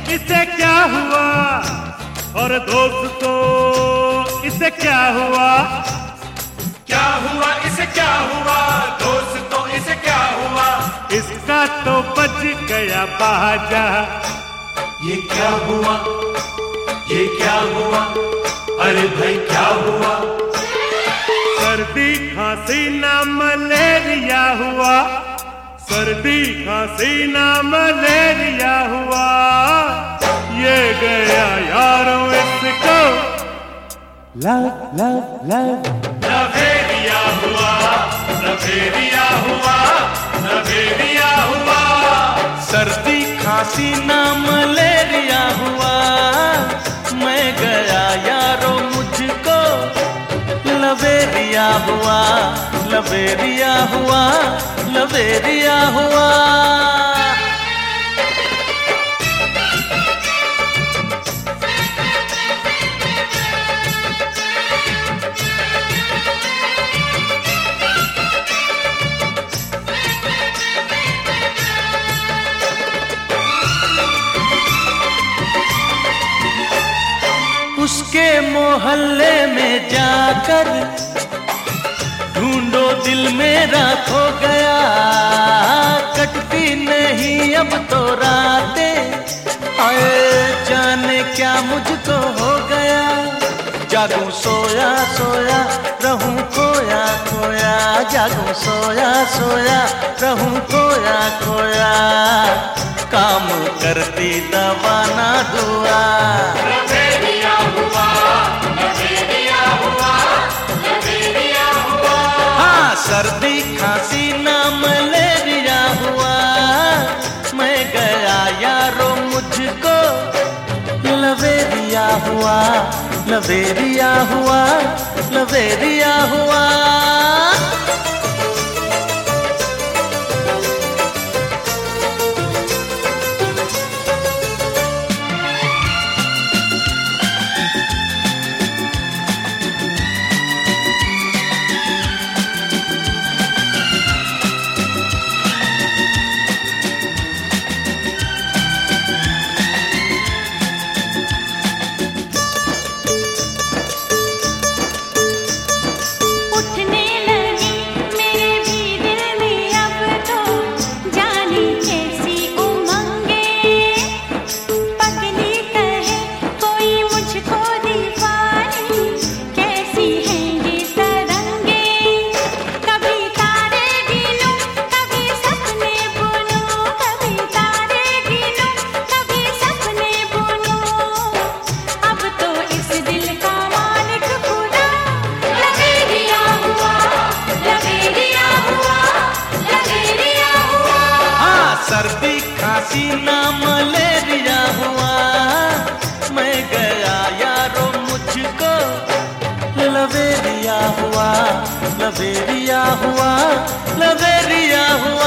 इसे क्या हुआ, और दोस्तों इसे क्या हुआ, क्या हुआ इसे क्या हुआ, दोस्तों इसे क्या हुआ, इसका तो बच गया बाजा। ये क्या हुआ, ये क्या हुआ, अरे भाई क्या हुआ, सर्दी खांसी ना मलेरिया हुआ, सर्दी खांसी ना मलेरिया हुआ, ये गया यारों इसको लव लव लव। लवेरिया हुआ, लवेरिया हुआ, लवेरिया हुआ, सर्दी खांसी ना मलेरिया हुआ, मैं गया यारो मुझको लवेरिया हुआ, लवेरिया हुआ, लवेरिया हुआ। उसके मोहल्ले में जाकर ढूंढो दिल मेरा खो गया, कटती नहीं अब तो रातें, आए जाने क्या मुझको हो गया, जागूं सोया सोया रहूं खोया खोया, जागूं सोया सोया रहूं खोया खोया, काम करती दवा ना दुआ। लवेरिया हुआ, लवेरिया हुआ, लवेरिया हुआ, हाँ सर्दी खांसी ना मलेरिया हुआ, मैं गया यारो मुझको लवेरिया हुआ, लवेरिया हुआ, लवेरिया हुआ। सर्दी खांसी ना मलेरिया हुआ, मैं गया यारो मुझको लवेरिया हुआ, लवेरिया हुआ, लवेरिया हुआ।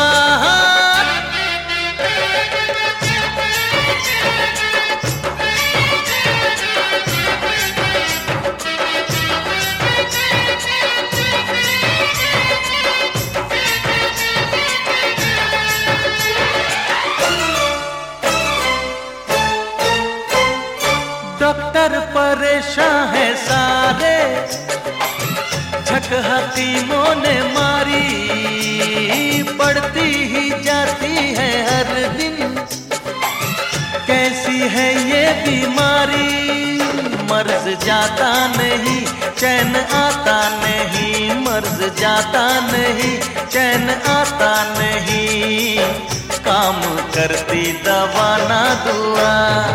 डॉक्टर परेशान है सारे, झक हकीमों ने मारी, पड़ती ही जाती है हर दिन, कैसी है ये बीमारी, मर्ज जाता नहीं चैन आता नहीं, मर्ज जाता नहीं चैन आता नहीं, काम करती दवा ना दुआ।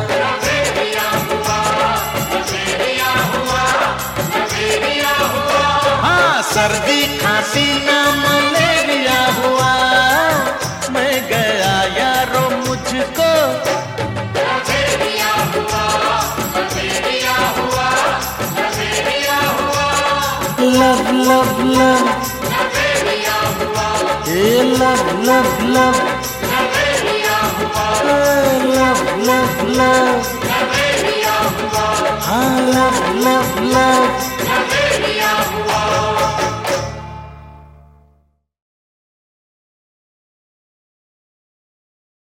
सर्दी खांसी ना मलेरिया हुआ, मैं गया यारो मुझको लवेरिया हुआ, लवेरिया हुआ, लवेरिया हुआ, लव लव लव, लवेरिया हुआ, लव लव लव, लवेरिया हुआ, लव लव लव, लवेरिया हुआ, हाँ लव लव लव, लवेरिया हुआ।